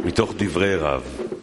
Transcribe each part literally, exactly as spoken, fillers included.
מתוך דברי רב.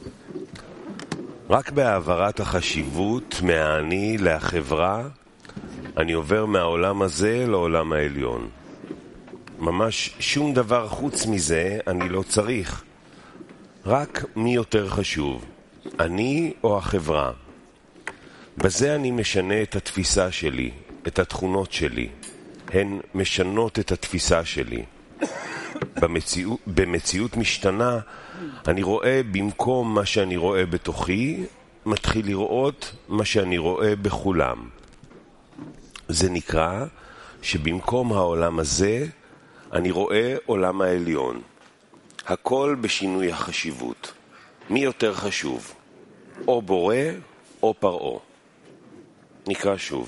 רק בהעברת החשיבות מהאני לחברה, אני עובר מהעולם הזה לעולם העליון. ממש שום דבר חוץ מזה אני לא צריך. רק מי יותר חשוב, אני או החברה. בזה אני משנה את התפיסה שלי, את התכונות שלי. הן משנות את התפיסה שלי. במציאות, במציאות משתנה, אני רואה במקום מה שאני רואה בתוכי, מתחיל לראות מה שאני רואה בכולם. זה נקרא שבמקום העולם הזה, אני רואה עולם העליון. הכל בשינוי החשיבות. מי יותר חשוב? או בורא או פרעה. נקרא שוב.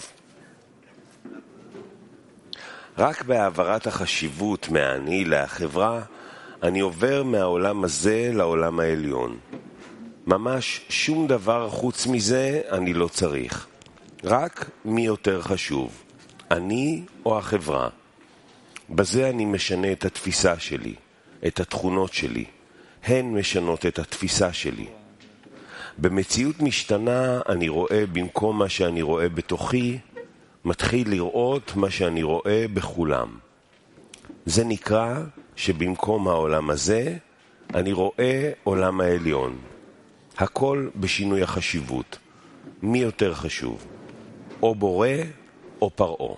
רק בהעברת החשיבות מהאני לחברה, אני עובר מהעולם הזה לעולם העליון. ממש שום דבר חוץ מזה אני לא צריך. רק מי יותר חשוב, אני או החברה. בזה אני משנה את התפיסה שלי, את התכונות שלי. הן משנות את התפיסה שלי. במציאות משתנה אני רואה במקום מה שאני רואה בתוכי, מתחיל לראות מה שאני רואה בכולם. זה נקרא שבמקום העולם הזה, אני רואה עולם העליון. הכל בשינוי החשיבות. מי יותר חשוב? או בורא או פרעה.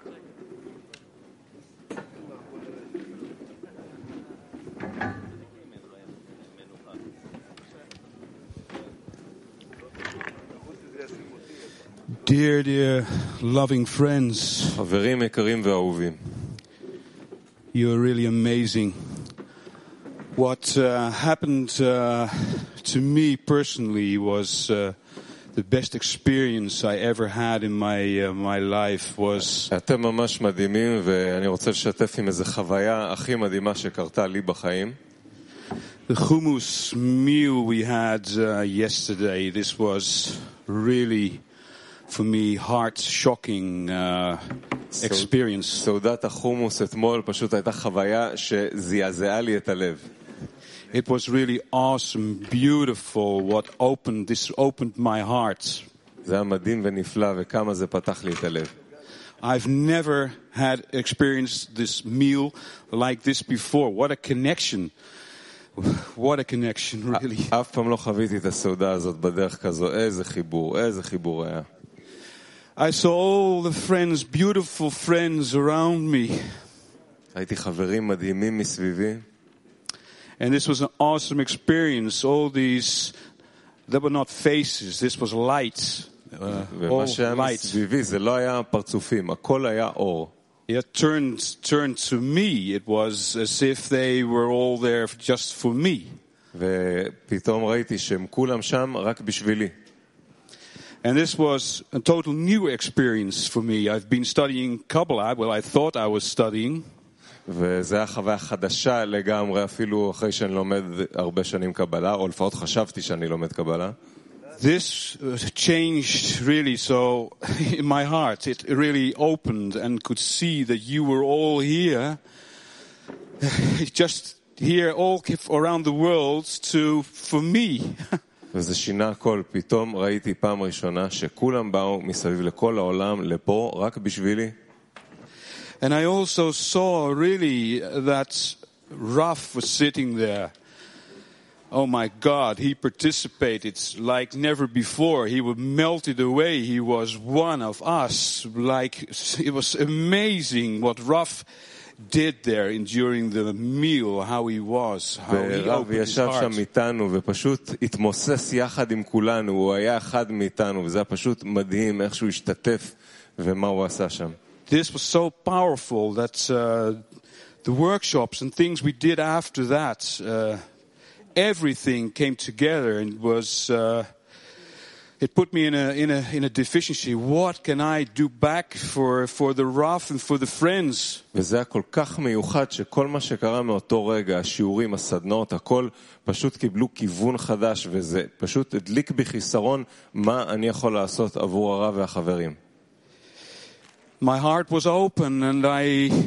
Dear, dear, loving friends, חברים יקרים ואהובים, you're really amazing. What uh, happened uh, to me personally was uh, the best experience I ever had in my uh, my life. Was אתם ממש מדהימים, ואני רוצה לשתף עם איזו חוויה הכי מדהימה שקרתה לי בחיים. the hummus meal we had uh, yesterday. This was really, for me, heart-shocking uh, experience. סעודת החומוס אתמול פשוט הייתה חוויה שזעזעה לי את הלב. It was really awesome, beautiful. What opened this opened my heart. זה היה מדהים ונפלא, וכמה זה פתח לי את הלב. I've never had experienced this meal like this before. What a connection. What a connection, really. אף פעם לא חוויתי את הסעודה הזאת בדרך כזו. איזה חיבור, איזה חיבור היה. I saw all the friends, beautiful friends around me. הייתי חברים מדהימים מסביבי. And this was an awesome experience. All these, they were not faces. This was light. Uh, ומה שהיה מסביבי זה לא היה פרצופים, הכל היה אור. It turned, turned to me. It was as if they were all there just for me. ופתאום ראיתי שהם כולם שם רק בשבילי. And this was a total new experience for me. I've been studying Kabbalah. Well, I thought I was studying. וזה היה חוויה חדשה לגמרי, אפילו אחרי שאני לומד הרבה שנים קבלה, או לפחות חשבתי שאני לומד קבלה. This changed really so in my heart. It really opened and could see that you were all here, just here all around the world to, for me. וזה שינה הכל. פתאום ראיתי פעם ראשונה שכולם באו מסביב לכל העולם, לפה, רק בשבילי. And I also saw really that Raf was sitting there. Oh my God, he participated like never before. He was melted away. He was one of us. Like, it was amazing what Raf did there in, during the meal, how he was, how he opened his ישב heart. שם איתנו ופשוט התמוסס יחד עם כולנו. הוא היה אחד מאיתנו, וזה היה פשוט מדהים איך שהוא השתתף ומה הוא עשה שם. This was so powerful that uh, the workshops and things we did after that, uh, everything came together and was. Uh, it put me in a in a in a deficiency. What can I do back for for the Raf and for the friends? וזה היה כל כך מיוחד שכל מה שקרה מאותו רגע, השיעורים, הסדנאות, הכל פשוט קיבלו כיוון חדש, וזה פשוט הדליק בי חיסרון מה אני יכול לעשות עבור הרב והחברים. My heart was open and I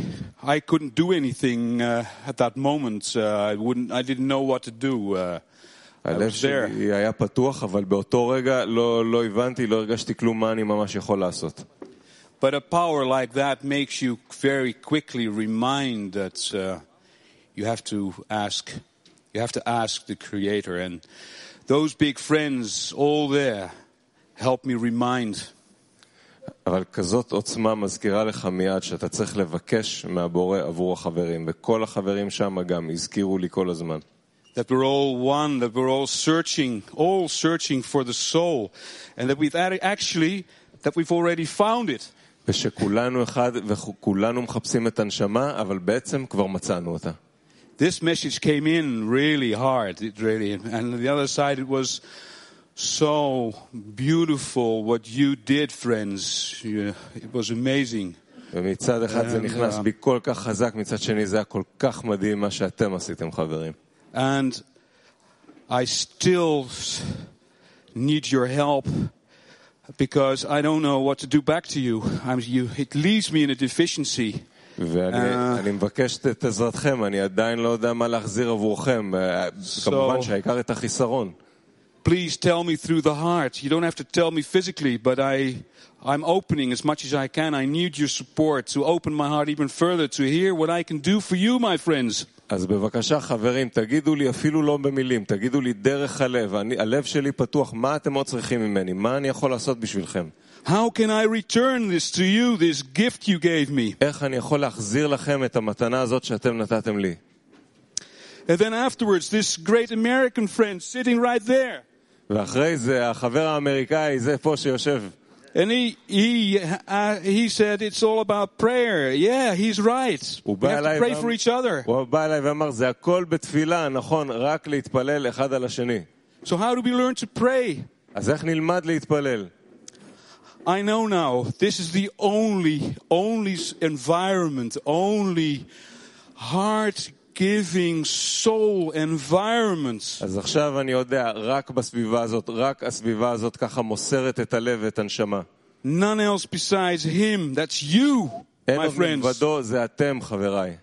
I couldn't do anything uh, at that moment. Uh, I wouldn't. I didn't know what to do. Uh, I הלב was there. שלי היה פתוח, אבל באותו רגע לא, לא הבנתי, לא הרגשתי כלום מה אני ממש יכול לעשות. But a power like that makes you very quickly remind that uh, you have to ask. You have to ask the Creator, and those big friends all there help me remind. אבל כזאת עוצמה מזכירה לך מיד שאתה צריך לבקש מהבורא עבור החברים, וכל החברים שם גם הזכירו לי כל הזמן. That we're all one, that we're all searching, all searching for the soul, and that we've actually, that we've already found it. ושכולנו אחד וכולנו מחפשים את הנשמה, אבל בעצם כבר מצאנו אותה. This message came in really hard, it really, and on the other side it was so beautiful what you did, friends. You, it was amazing. ומצד אחד זה נכנס בי כל כך חזק, מצד שני זה היה כל כך מדהים מה שאתם עשיתם, חברים. And I still need your help because I don't know what to do back to you. I'm, you it leaves me in a deficiency. ואני אני מבקש את עזרתכם, אני עדיין לא יודע מה להחזיר עבורכם, כמובן שהעיקר את החיסרון. Please tell me through the heart. You don't have to tell me physically, but I, I'm opening as much as I can. I need your support to open my heart even further, to hear what I can do for you, my friends. אז בבקשה חברים, תגידו לי אפילו לא במילים, תגידו לי דרך הלב, אני, הלב שלי פתוח, מה אתם עוד צריכים ממני, מה אני יכול לעשות בשבילכם? How can I return this to you, this gift you gave me? איך אני יכול להחזיר לכם את המתנה הזאת שאתם נתתם לי? And then afterwards, this great American friend sitting right there. ואחרי זה, החבר האמריקאי, זה פה שיושב. And he, he, uh, he said it's all about prayer. Yeah, he's right. We have to pray for each other. הוא בא אליי ואמר, זה הכל בתפילה, נכון, רק להתפלל אחד על השני. So how do we learn to pray? אז איך נלמד להתפלל? I know now, this is the only, only environment, only heart-giving soul environment. אז עכשיו אני יודע, רק בסביבה הזאת, רק הסביבה הזאת ככה מוסרת את הלב ואת הנשמה. None else besides him, that's you, my friends. אין עוד מלבדו, זה אתם, חבריי.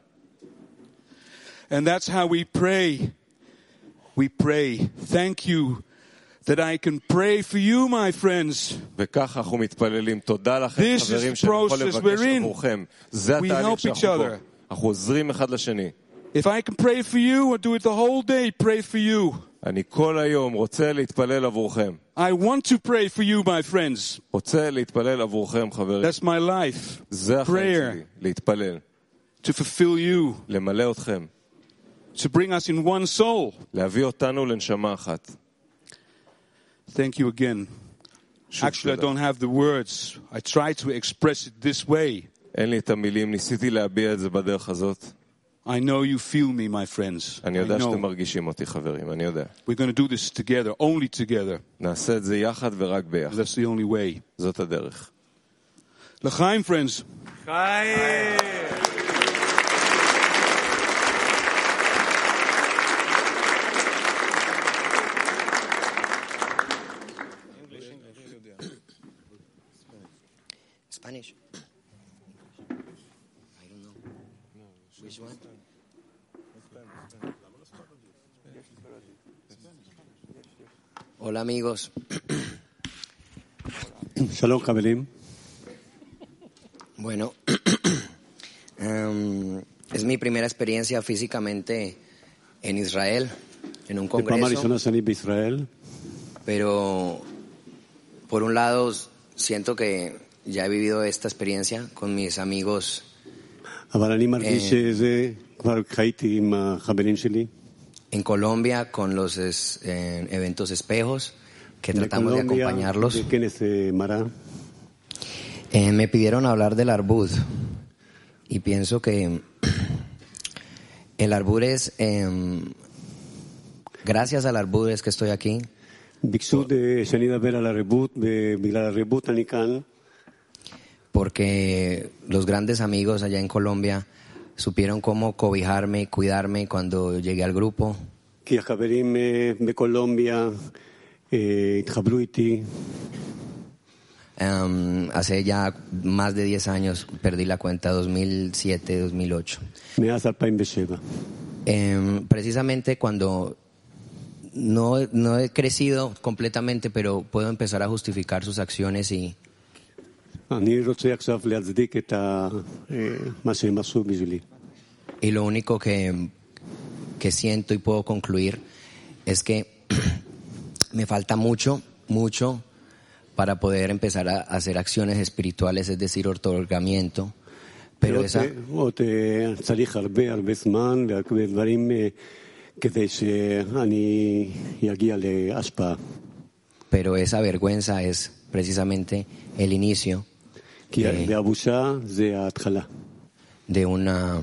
And that's how we pray. We pray. Thank you that I can pray for you, my friends. וככה אנחנו מתפללים. תודה לכם, חברים, שאני יכול לבקש עבורכם. זה התהליך שאנחנו פה. אנחנו עוזרים אחד לשני. If I can pray for you, I'll do it the whole day, pray for you. אני כל היום רוצה להתפלל עבורכם. I want to pray for you, my friends. רוצה להתפלל עבורכם, חברים. That's my life. זה החיים שלי, להתפלל. To fulfill you. למלא אתכם. To bring us in one soul. להביא אותנו לנשמה אחת. Thank you again. Actually, I don't have the words. I try to express it this way. אין לי את המילים, ניסיתי להביע את זה בדרך הזאת. I know you feel me, my friends. אני יודע שאתם מרגישים אותי, חברים, אני יודע. We're going to do this together, only together. נעשה את זה יחד ורק ביחד. That's the only way. זאת הדרך. L'chaim, friends. Chaim! Spanish. I don't know. Which one? Hola amigos. Shalom חברים. Bueno, um, es mi primera experiencia físicamente en Israel, en un congreso. Pero por un lado siento que ya he vivido esta experiencia con mis amigos. Eh, en Colombia con los es, eh, eventos espejos que tratamos de acompañarlos. Eh, me pidieron hablar del Arbud y pienso que el Arbud es eh, gracias al Arbud es que estoy aquí. Porque los grandes amigos allá en Colombia supieron cómo cobijarme y cuidarme cuando llegué al grupo. Um, hace ya más de diez años, perdí la cuenta, dos mil siete, dos mil ocho. מאז אלפיים ושבע. Um, precisamente cuando no, no he crecido completamente, pero puedo empezar a justificar sus acciones y... אני רוצה עכשיו להצדיק את ה- אה, מה שהם עשו בשבילי. Y lo único que, que siento y puedo concluir es que me falta mucho, mucho para poder empezar a hacer acciones espirituales, es decir, otorgamiento. Pero עוד, esa, עוד אה, צריך הרבה הרבה זמן והרבה דברים אה, כדי שאני אגיע להשפעה. pero esa vergüenza es precisamente el inicio כי אה, והבושה זה ההתחלה. de una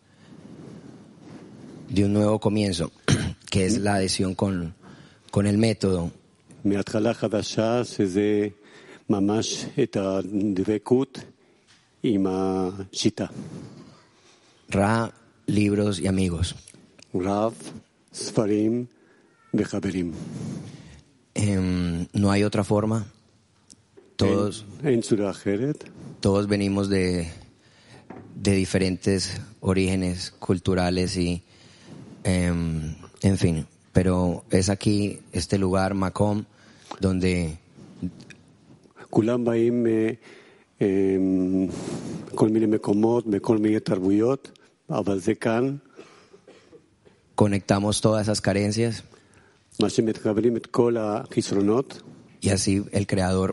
de un nuevo comienzo, que es la adhesión con, con el método. מההתחלה חדשה שזה ממש את הדבקות עם השיטה. Ra, libros y amigos. רב, ספרים וחברים. Em, no hay otra forma. Todos, אין, אין צורה אחרת. todos venimos de, de diferentes orígenes culturales y, em, en fin. Pero es aquí, este lugar, Makom, donde כולם באים אה, אה, כל מיני מקומות, בכל מיני תרבויות, אבל זה כאן, conectamos todas esas carencias מה שמתקבלים את כל החסרונות, y así el Creador,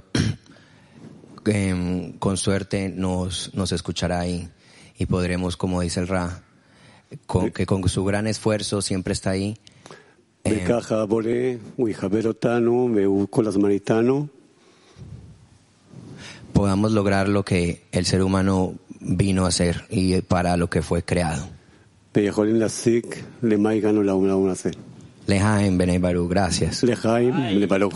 em, con suerte, nos, nos escuchará y, y podremos, como dice el Ra, con, que con su gran esfuerzo siempre está ahí. em, וככה הבורא, הוא יכבד אותנו, והוא כל הזמן איתנו, podamos lograr lo que el ser humano vino a hacer y para lo que fue creado. ויכולים להסיק למה הגענו לעולם הזה. Lejaim Benei Baruch, gracias. לחיים ולברוך.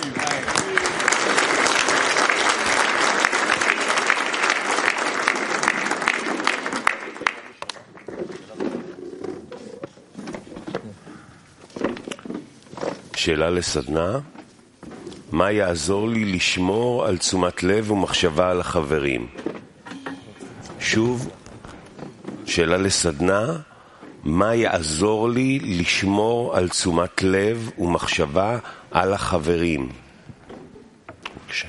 שאלה לסדנה, מה יעזור לי לשמור על תשומת לב ומחשבה על החברים? שוב, שאלה לסדנה, מה יעזור לי לשמור על תשומת לב ומחשבה על החברים? בבקשה.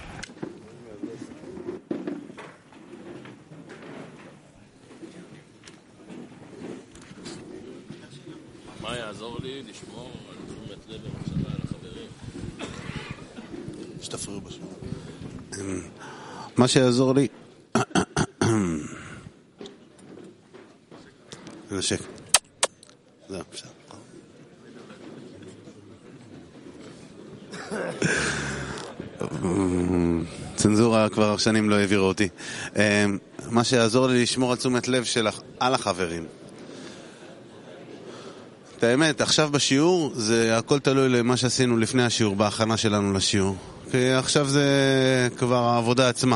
מה יעזור לי לשמור על תשומת לב ומחשבה על החברים? שתפריעו בשביל. מה שיעזור לי... נשק. זהו, בסדר. צנזורה כבר שנים לא העבירו אותי. מה שיעזור לי לשמור על תשומת לב של על החברים. את האמת, עכשיו בשיעור זה הכל תלוי למה שעשינו לפני השיעור, בהכנה שלנו לשיעור. כי עכשיו זה כבר העבודה עצמה.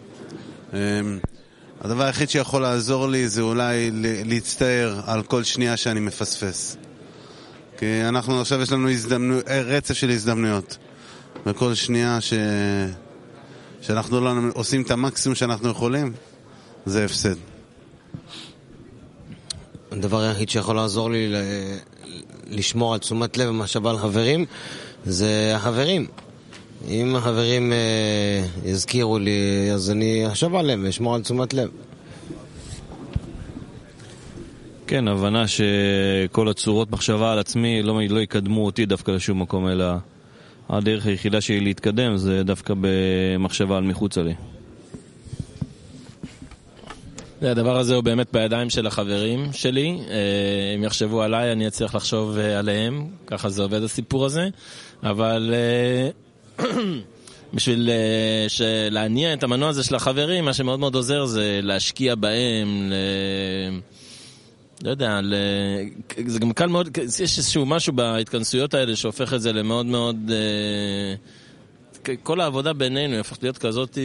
הדבר היחיד שיכול לעזור לי זה אולי להצטער על כל שנייה שאני מפספס. כי אנחנו עכשיו יש לנו הזדמנו, רצף של הזדמנויות. וכל שנייה ש... שאנחנו לא עושים את המקסימום שאנחנו יכולים, זה הפסד. הדבר היחיד שיכול לעזור לי לשמור על תשומת לב ומחשבה על חברים זה החברים. אם החברים אה, יזכירו לי, אז אני אחשוב עליהם ואשמור על תשומת לב. כן, הבנה שכל הצורות מחשבה על עצמי לא, לא יקדמו אותי דווקא לשום מקום, אלא הדרך היחידה שלי להתקדם זה דווקא במחשבה על מחוצה לי. הדבר הזה הוא באמת בידיים של החברים שלי. הם יחשבו עליי, אני אצליח לחשוב עליהם. ככה זה עובד הסיפור הזה. אבל בשביל להניע את המנוע הזה של החברים, מה שמאוד מאוד עוזר זה להשקיע בהם, לא יודע, זה גם קל מאוד, יש איזשהו משהו בהתכנסויות האלה שהופך את זה למאוד מאוד, כל העבודה בינינו היא הופכת להיות כזאת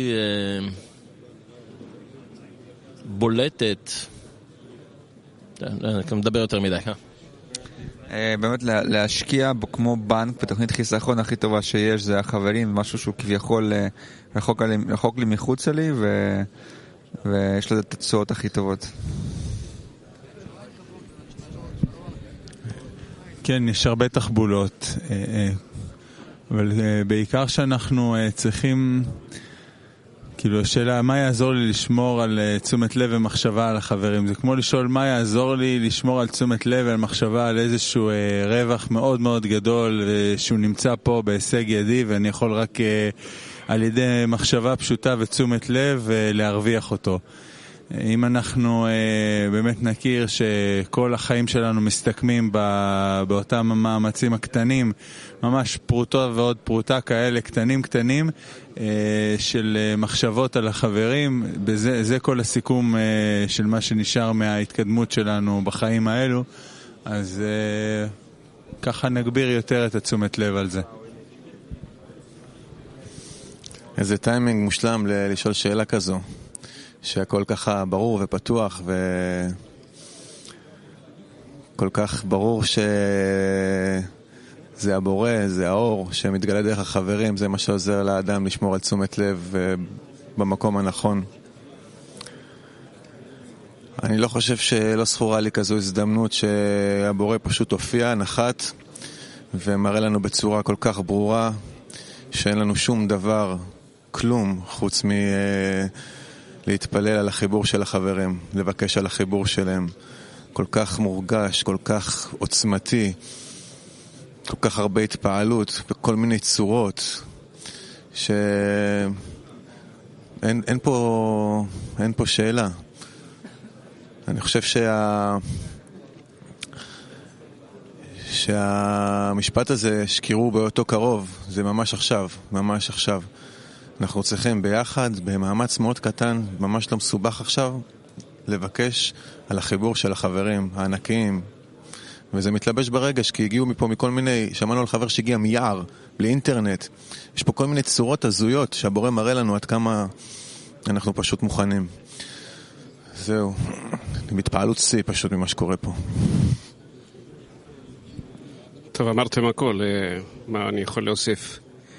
בולטת. אני מדבר יותר מדי, אה? באמת להשקיע כמו בנק בתוכנית חיסכון הכי טובה שיש, זה החברים, משהו שהוא כביכול רחוק, רחוק לי מחוץ לי, ו... ויש לזה את התשואות הכי טובות. כן, יש הרבה תחבולות, אבל בעיקר שאנחנו צריכים, כאילו השאלה, מה יעזור לי לשמור על תשומת לב ומחשבה על החברים? זה כמו לשאול מה יעזור לי לשמור על תשומת לב ומחשבה על איזשהו רווח מאוד מאוד גדול שהוא נמצא פה בהישג ידי, ואני יכול רק על ידי מחשבה פשוטה ותשומת לב להרוויח אותו. אם אנחנו אה, באמת נכיר שכל החיים שלנו מסתכמים באותם מאמצים הקטנים, ממש פרוטה ועוד פרוטה כאלה, קטנים קטנים, אה, של מחשבות על החברים, בזה, זה כל הסיכום אה, של מה שנשאר מההתקדמות שלנו בחיים האלו, אז אה, ככה נגביר יותר את התשומת לב על זה. איזה טיימינג מושלם לשאול שאלה כזו. שהכל ככה ברור ופתוח וכל כך ברור שזה הבורא, זה האור שמתגלה דרך החברים, זה מה שעוזר לאדם לשמור על תשומת לב במקום הנכון. אני לא חושב שלא זכורה לי כזו הזדמנות שהבורא פשוט הופיע, נחת ומראה לנו בצורה כל כך ברורה שאין לנו שום דבר, כלום, חוץ מ... להתפלל על החיבור של החברים, לבקש על החיבור שלהם. כל כך מורגש, כל כך עוצמתי, כל כך הרבה התפעלות, בכל מיני צורות, שאין אין פה, אין פה שאלה. אני חושב שה... שהמשפט הזה, שקירו באותו קרוב, זה ממש עכשיו, ממש עכשיו. אנחנו צריכים ביחד, במאמץ מאוד קטן, ממש לא מסובך עכשיו, לבקש על החיבור של החברים הענקיים. וזה מתלבש ברגש, כי הגיעו מפה מכל מיני, שמענו על חבר שהגיע מיער, בלי אינטרנט. יש פה כל מיני צורות הזויות שהבורא מראה לנו עד כמה אנחנו פשוט מוכנים. זהו, מתפעלות שיא פשוט ממה שקורה פה. טוב, אמרתם הכל, מה אני יכול להוסיף?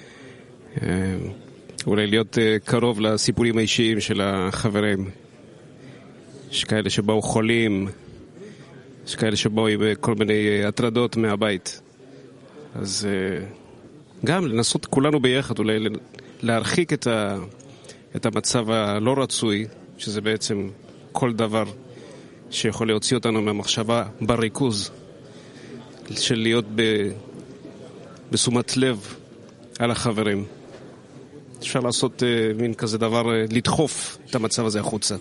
אולי להיות קרוב לסיפורים האישיים של החברים. יש כאלה שבאו חולים, יש כאלה שבאו עם כל מיני הטרדות מהבית. אז גם לנסות כולנו ביחד, אולי להרחיק את, ה, את המצב הלא רצוי, שזה בעצם כל דבר שיכול להוציא אותנו מהמחשבה בריכוז, של להיות ב, בשומת לב על החברים. אפשר לעשות uh, מין כזה דבר, uh, לדחוף את המצב הזה החוצה.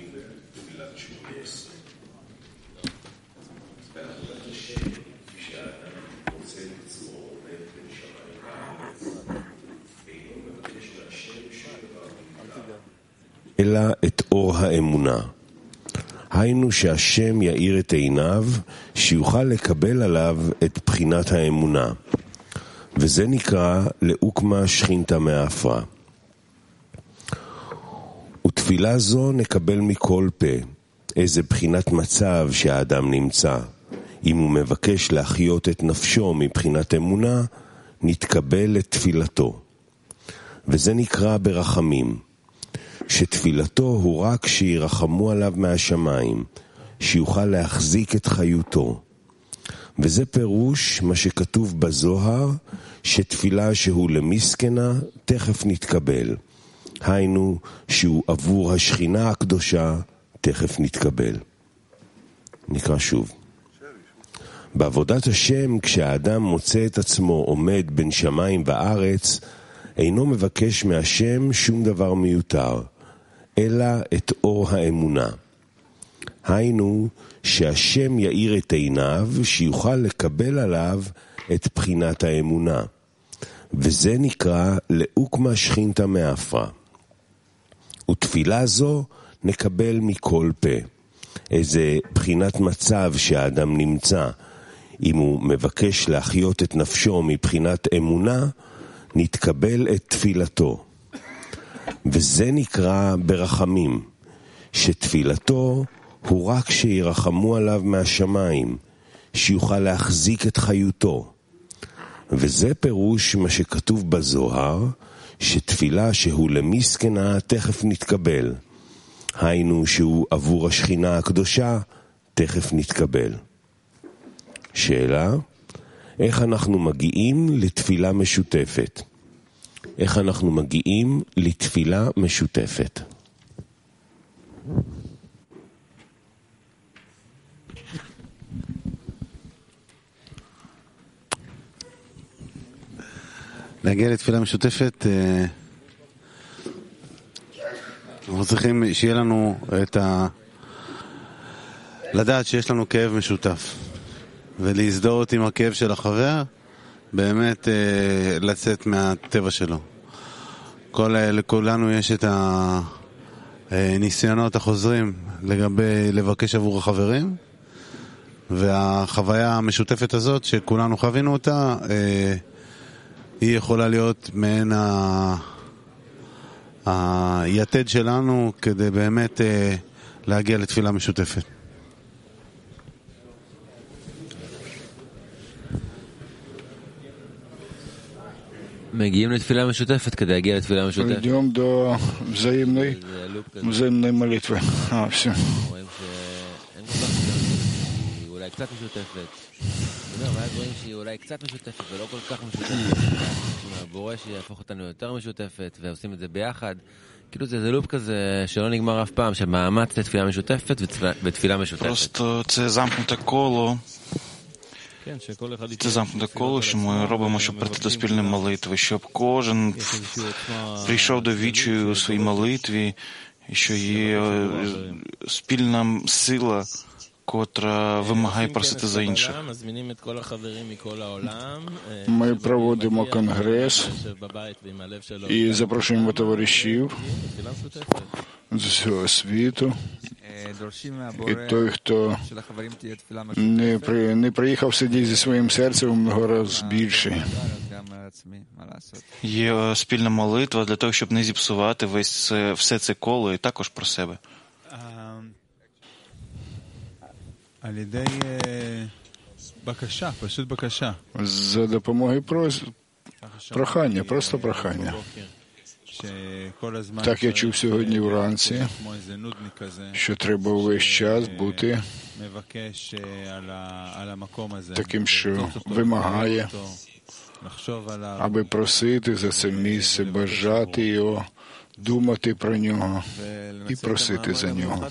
אלא את אור האמונה. היינו שהשם יאיר את עיניו, שיוכל לקבל עליו את בחינת האמונה. וזה נקרא לאוקמה שכינתה מאפרה. ותפילה זו נקבל מכל פה, איזה בחינת מצב שהאדם נמצא. אם הוא מבקש להחיות את נפשו מבחינת אמונה, נתקבל את תפילתו. וזה נקרא ברחמים, שתפילתו הוא רק שירחמו עליו מהשמיים, שיוכל להחזיק את חיותו. וזה פירוש מה שכתוב בזוהר, שתפילה שהוא למסכנה תכף נתקבל. היינו שהוא עבור השכינה הקדושה תכף נתקבל. נקרא שוב. בעבודת השם, כשהאדם מוצא את עצמו עומד בין שמיים וארץ, אינו מבקש מהשם שום דבר מיותר, אלא את אור האמונה. היינו שהשם יאיר את עיניו, שיוכל לקבל עליו את בחינת האמונה. וזה נקרא לאוקמה שכינתה מאפרה. ותפילה זו נקבל מכל פה. איזה בחינת מצב שהאדם נמצא. אם הוא מבקש להחיות את נפשו מבחינת אמונה, נתקבל את תפילתו. וזה נקרא ברחמים, שתפילתו הוא רק שירחמו עליו מהשמיים, שיוכל להחזיק את חיותו. וזה פירוש מה שכתוב בזוהר, שתפילה שהוא למסכנה תכף נתקבל. היינו שהוא עבור השכינה הקדושה תכף נתקבל. שאלה, איך אנחנו מגיעים לתפילה משותפת? איך אנחנו מגיעים לתפילה משותפת? להגיע לתפילה משותפת, אנחנו צריכים שיהיה לנו את ה... לדעת שיש לנו כאב משותף ולהזדהות עם הכאב של החבר, באמת לצאת מהטבע שלו. כל, לכולנו יש את הניסיונות החוזרים לגבי לבקש עבור החברים, והחוויה המשותפת הזאת שכולנו חווינו אותה, היא יכולה להיות מעין ה... היתד שלנו כדי באמת להגיע לתפילה משותפת. מגיעים לתפילה משותפת כדי להגיע לתפילה משותפת. Идем до взаимной, взаимной молитвы. А, все. אולי קצת משותפת. ואז רואים שהיא אולי קצת משותפת ולא כל כך משותפת. הבורא שיהפוך אותנו יותר משותפת ועושים את זה ביחד. כאילו זה לופ כזה שלא נגמר אף פעם, שמאמץ לתפילה משותפת ותפילה משותפת. Просто це замкнуте коло. Це замкнуте коло, що ми робимо, щоб прийти до спільної молитви, щоб кожен прийшов до відчаю у своїй молитві, що є спільна сила, котра вимагає просити за інших. Ми проводимо конгрес і запрошуємо товаришів з усього світу. І той, хто не, при, не приїхав сидіти зі своїм серцем, його раз більше. Є спільна молитва для того, щоб не зіпсувати весь це, все це коло і також про себе. За допомогою прос... прохання, просто прохання. Так я чув сьогодні вранці, що треба увесь час бути таким, що вимагає, аби просити за це місце, бажати його, думати про нього і просити за нього.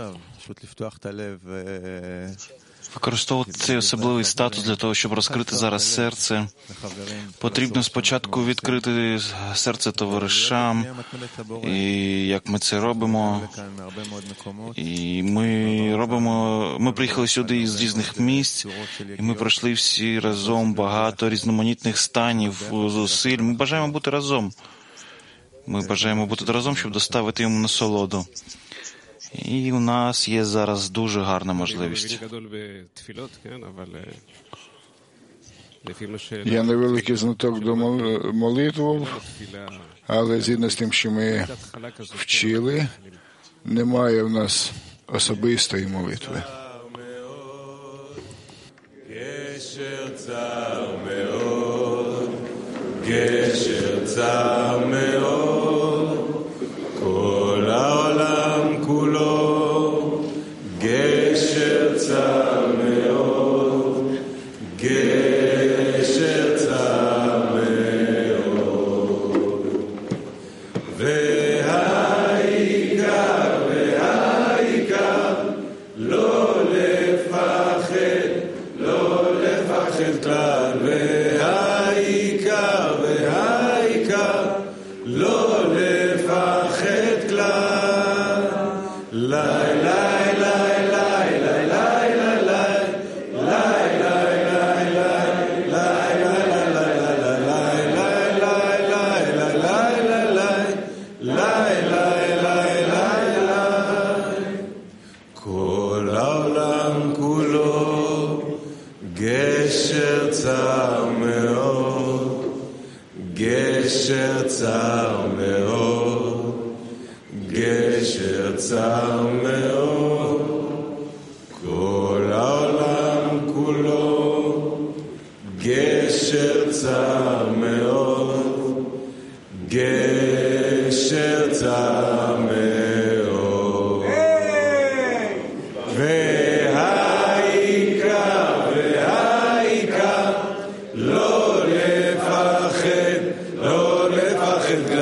Використовувати цей особливий статус для того, щоб розкрити зараз серце. Потрібно спочатку відкрити серце товаришам, і як ми це робимо. І ми робимо, ми приїхали сюди з різних місць, і ми пройшли всі разом багато різноманітних станів, зусиль. Ми бажаємо бути разом. Ми бажаємо бути разом, щоб доставити йому насолоду. І у нас є зараз дуже гарна можливість. Я невеликий знаток до молитв, але згідно з тим, що ми вчили, немає в нас особистої молитви. גשר צר מאוד, גשר צר מאוד, כל העולם כולו, גשר צר מאוד, גשר צר מאוד, והעיקר, והעיקר, לא לפחד, לא לפחד כלל, והעיקר, והעיקר, לא לפחד כלל. לי, לי, לי, לי, לי, לי, לי, כל העולם כולו גשר צר מאוד, גשר צר מאוד, גשר צר מאוד, כל העולם כולו גשר צר מאוד, גשר צר מאוד. והעיקר, והעיקר, לא לפחד, לא לפחד.